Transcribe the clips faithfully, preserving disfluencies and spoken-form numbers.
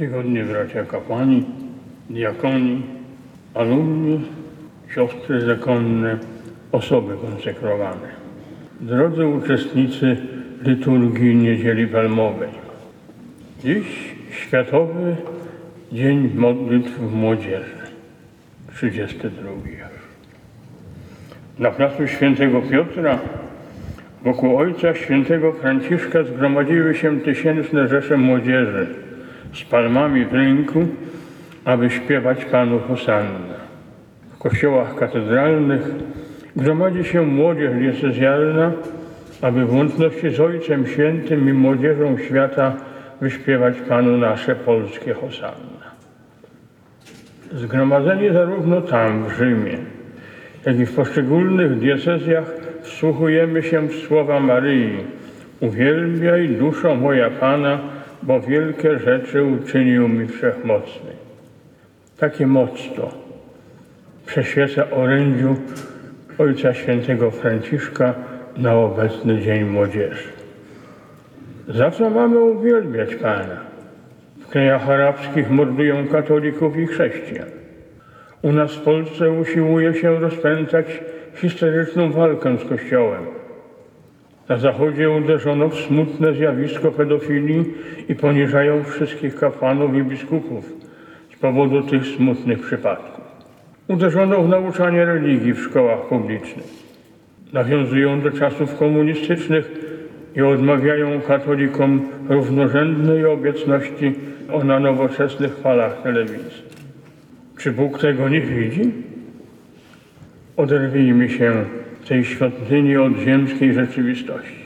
Czcigodni bracia kapłani, diakoni, alumni, siostry zakonne, osoby konsekrowane. Drodzy uczestnicy liturgii Niedzieli Palmowej. Dziś Światowy Dzień Modlitw Młodzieży, trzydziesty drugi już. Na placu Świętego Piotra wokół Ojca Świętego Franciszka zgromadziły się tysięczne rzesze młodzieży z palmami w ręku, aby śpiewać Panu hosannę. W kościołach katedralnych gromadzi się młodzież diecezjalna, aby w łączności z Ojcem Świętym i młodzieżą świata wyśpiewać Panu nasze polskie hosanna. Zgromadzeni zarówno tam, w Rzymie, jak i w poszczególnych diecezjach wsłuchujemy się w słowa Maryi: uwielbiaj, duszo moja Pana, bo wielkie rzeczy uczynił mi Wszechmocny. Takie motto przyświeca orędziu Ojca Świętego Franciszka na obecny Dzień Młodzieży. Za co mamy uwielbiać Pana? W krajach arabskich mordują katolików i chrześcijan. U nas w Polsce usiłuje się rozpętać historyczną walkę z Kościołem. Na Zachodzie uderzono w smutne zjawisko pedofilii i poniżają wszystkich kapłanów i biskupów z powodu tych smutnych przypadków. Uderzono w nauczanie religii w szkołach publicznych. Nawiązują do czasów komunistycznych i odmawiają katolikom równorzędnej obecności na nowoczesnych falach telewizji. Czy Bóg tego nie widzi? Oderwijmy się w tej świątyni od ziemskiej rzeczywistości.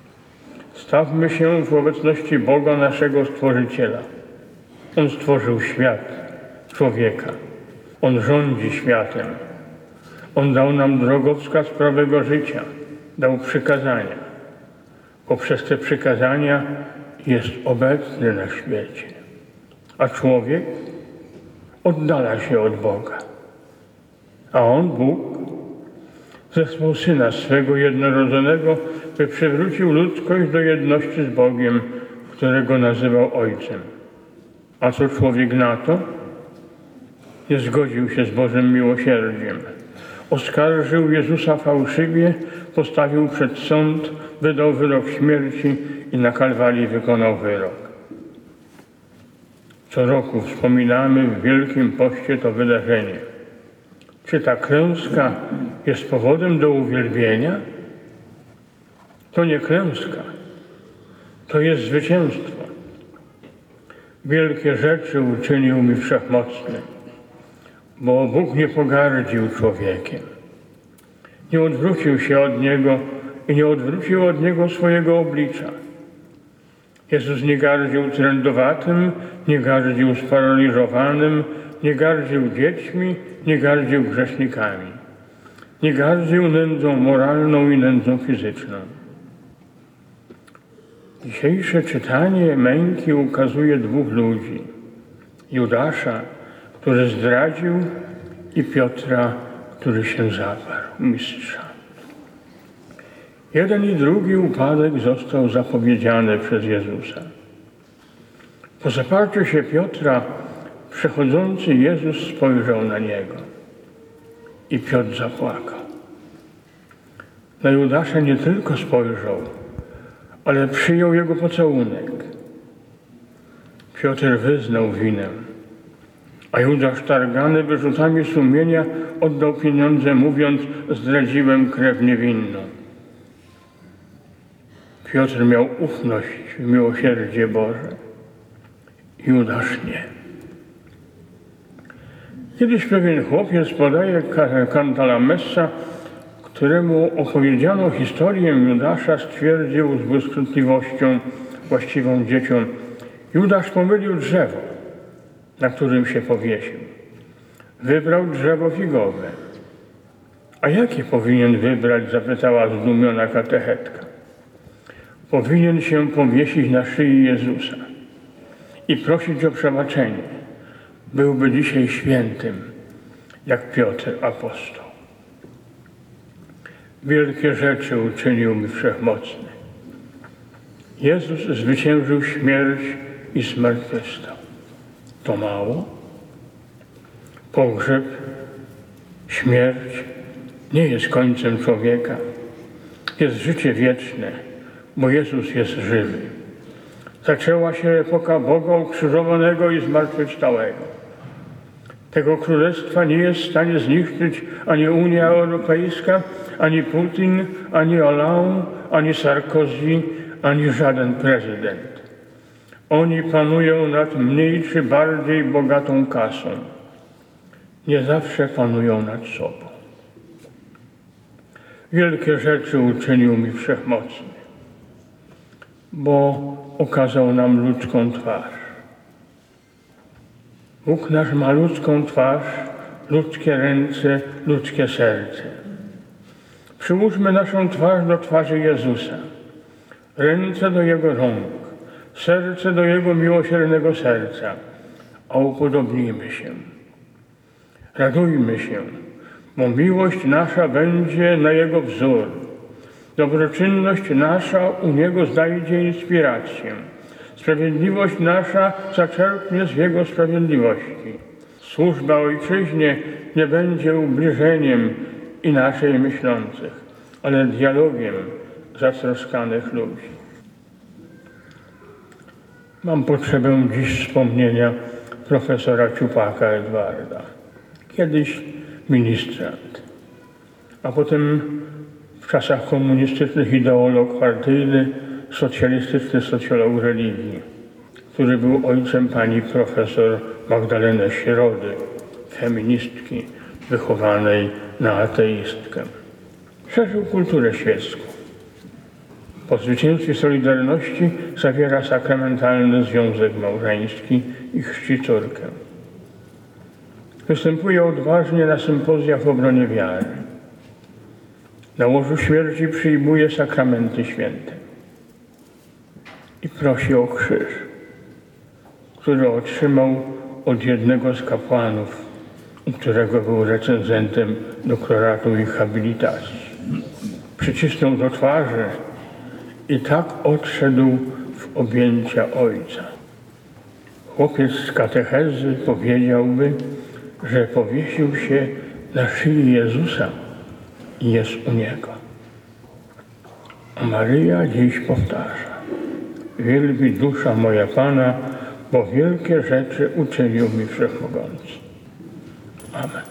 Stawmy się w obecności Boga, naszego Stworzyciela. On stworzył świat, człowieka. On rządzi światem. On dał nam drogowskaz prawego życia. Dał przykazania. Poprzez te przykazania jest obecny na świecie. A człowiek oddala się od Boga. A On, Bóg, zesłał Syna swego jednorodzonego, by przywrócił ludzkość do jedności z Bogiem, którego nazywał Ojcem. A co człowiek na to? Nie zgodził się z Bożym miłosierdziem. Oskarżył Jezusa fałszywie, postawił przed sąd, wydał wyrok śmierci i na Kalwarii wykonał wyrok. Co roku wspominamy w Wielkim Poście to wydarzenie. Czy ta klęska jest powodem do uwielbienia? To nie klęska, to jest zwycięstwo. Wielkie rzeczy uczynił mi Wszechmocny, bo Bóg nie pogardził człowiekiem. Nie odwrócił się od Niego i nie odwrócił od Niego swojego oblicza. Jezus nie gardził trędowatym, nie gardził sparaliżowanym, nie gardził dziećmi, nie gardził grzesznikami. Nie gardził nędzą moralną i nędzą fizyczną. Dzisiejsze czytanie męki ukazuje dwóch ludzi. Judasza, który zdradził, i Piotra, który się zaparł, mistrza. Jeden i drugi upadek został zapowiedziany przez Jezusa. Po zaparciu się Piotra przechodzący Jezus spojrzał na niego i Piotr zapłakał. Na Judasza nie tylko spojrzał, ale przyjął jego pocałunek. Piotr wyznał winę, a Judasz targany wyrzutami sumienia oddał pieniądze, mówiąc: zdradziłem krew niewinną. Piotr miał ufność w miłosierdzie Boże, Judasz nie. Kiedyś pewien chłopiec podaje Cantalamessa, któremu opowiedziano historię Judasza, stwierdził z błyskotliwością właściwą dzieciom: Judasz pomylił drzewo, na którym się powiesił. Wybrał drzewo figowe. A jakie powinien wybrać? Zapytała zdumiona katechetka. Powinien się powiesić na szyi Jezusa i prosić o przebaczenie. Byłby dzisiaj świętym, jak Piotr apostoł. Wielkie rzeczy uczynił mi Wszechmocny. Jezus zwyciężył śmierć i zmartwychwstał. To mało? Pogrzeb, śmierć nie jest końcem człowieka. Jest życie wieczne, bo Jezus jest żywy. Zaczęła się epoka Boga ukrzyżowanego i zmartwychwstałego. Tego królestwa nie jest w stanie zniszczyć ani Unia Europejska, ani Putin, ani Hollande, ani Sarkozy, ani żaden prezydent. Oni panują nad mniej czy bardziej bogatą kasą. Nie zawsze panują nad sobą. Wielkie rzeczy uczynił mi Wszechmocny, bo okazał nam ludzką twarz. Bóg nasz ma ludzką twarz, ludzkie ręce, ludzkie serce. Przyłóżmy naszą twarz do twarzy Jezusa, ręce do Jego rąk, serce do Jego miłosiernego serca, a upodobnijmy się. Radujmy się, bo miłość nasza będzie na Jego wzór. Dobroczynność nasza u Niego znajdzie inspirację. Sprawiedliwość nasza zaczerpnie z Jego sprawiedliwości. Służba Ojczyźnie nie będzie ubliżeniem inaczej myślących, ale dialogiem zatroskanych ludzi. Mam potrzebę dziś wspomnienia profesora Ciupaka Edwarda. Kiedyś ministrant, a potem w czasach komunistycznych ideolog partyjny, socjalistyczny socjolog religii, który był ojcem pani profesor Magdaleny Środy, feministki wychowanej na ateistkę. Szerzył kulturę świecką. Po zwycięstwie Solidarności zawiera sakramentalny związek małżeński i chrzci córkę. Występuje odważnie na sympozjach w obronie wiary. Na łożu śmierci przyjmuje sakramenty święte i prosi o krzyż, który otrzymał od jednego z kapłanów, u którego był recenzentem doktoratu i habilitacji. Przycisnął do twarzy i tak odszedł w objęcia Ojca. Chłopiec z katechezy powiedziałby, że powiesił się na szyi Jezusa i jest u Niego. A Maryja dziś powtarza: wielbi dusza moja Pana, bo wielkie rzeczy uczynił mi Wszechmogący. Amen.